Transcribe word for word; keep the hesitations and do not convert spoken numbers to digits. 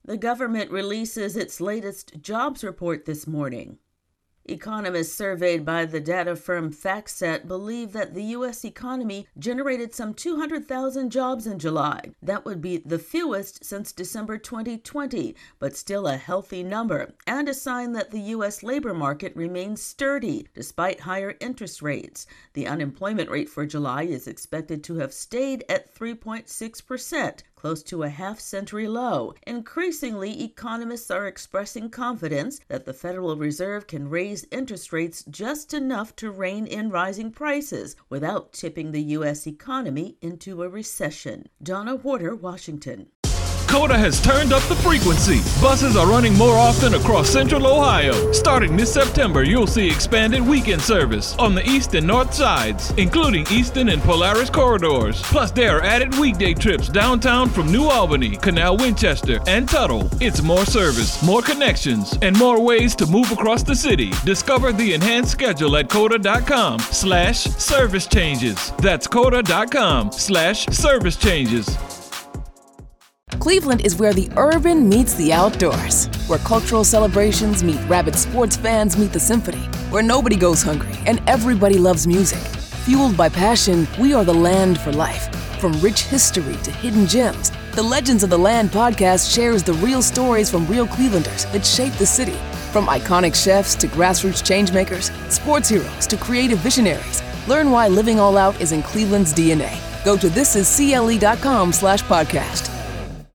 The government releases its latest jobs report this morning. Economists surveyed by the data firm FactSet believe that the U S economy generated some two hundred thousand jobs in July. That would be the fewest since December twenty twenty, but still a healthy number, and a sign that the U S labor market remains sturdy despite higher interest rates. The unemployment rate for July is expected to have stayed at three point six percent, close to a half-century low. Increasingly, economists are expressing confidence that the Federal Reserve can raise interest rates just enough to rein in rising prices without tipping the U S economy into a recession. Donna Warder, Washington. COTA has turned up the frequency. Buses are running more often across Central Ohio. Starting this September, you'll see expanded weekend service on the east and north sides, including Eastern and Polaris corridors. Plus, there are added weekday trips downtown from New Albany, Canal Winchester, and Tuttle. It's more service, more connections, and more ways to move across the city. Discover the enhanced schedule at COTA.com slash service changes. That's COTA.com slash service changes. Cleveland is where the urban meets the outdoors, where cultural celebrations meet rabid sports fans meet the symphony, where nobody goes hungry and everybody loves music. Fueled by passion, we are the land for life. From rich history to hidden gems, the Legends of the Land podcast shares the real stories from real Clevelanders that shape the city. From iconic chefs to grassroots changemakers, sports heroes to creative visionaries, learn why living all out is in Cleveland's D N A. Go to thisiscle.com slash podcast.